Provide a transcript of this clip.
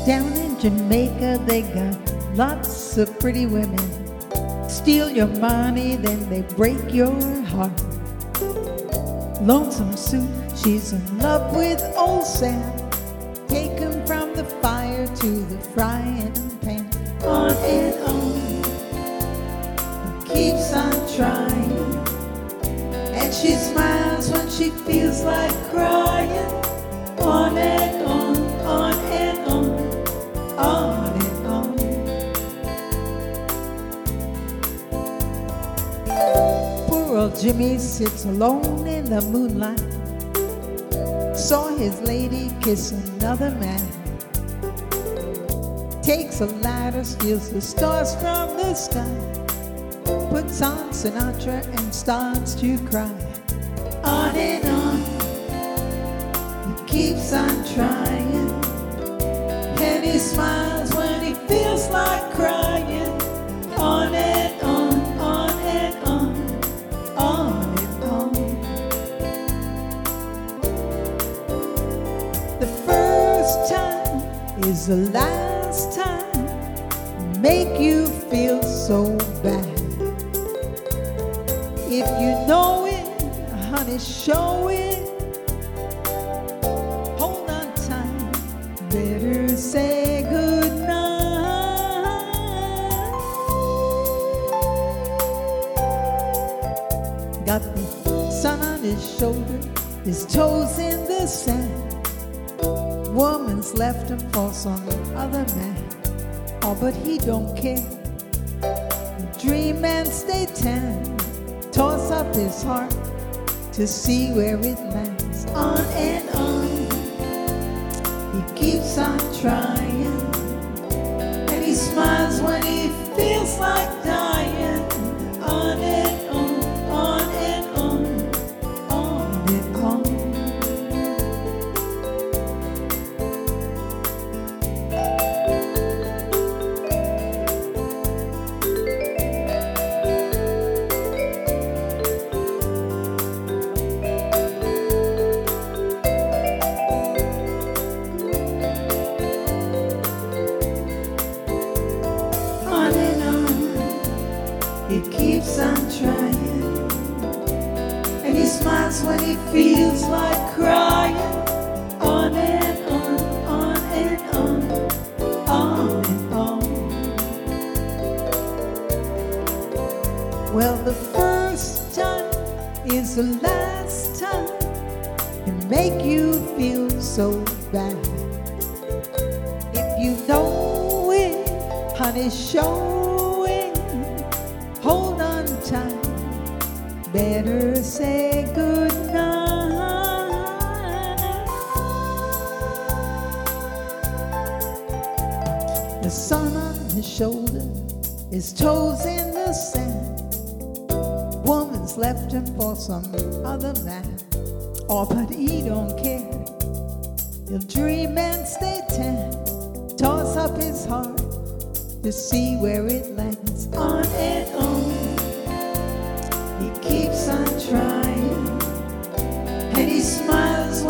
Down in Jamaica, they got lots of pretty women. Steal your money, then they break your heart. Lonesome Sue, she's in love with old Sam. Take him from the fire to the frying pan. On and on, he keeps on trying. And she smiles when she feels like crying. On and on, on and on, on and on. Poor old Jimmy sits alone in the moonlight. Saw his lady kiss another man. Takes a lighter, steals the stars from the sky. Puts on Sinatra and starts to cry. On and on, he keeps on trying. And he smiles when he feels like crying. On and on, on and on, on and on. The first time is the last time. Make you feel so bad. If you know it, honey, show it. Hold on tight, better say goodnight. Got the sun on his shoulder, his toes in the sand. Woman's left him for some other man. Oh, but he don't care. Dream and stay tan. Toss up his heart to see where it lands. On and on, he keeps on trying. And he smiles when he feels like dying. On and on, on and on, on and on. He keeps on trying, and he smiles when he feels like crying. On and on, on and on, on and on. Well, the first time is the last time, and make you feel so bad. If you know it, honey, show. Hold on tight, better say goodnight. The sun on his shoulder, his toes in the sand. Woman's left him for some other man. Oh, but he don't care. He'll dream and stay tan. Toss up his heart to see where it lands. On and on, he keeps on trying. And he smiles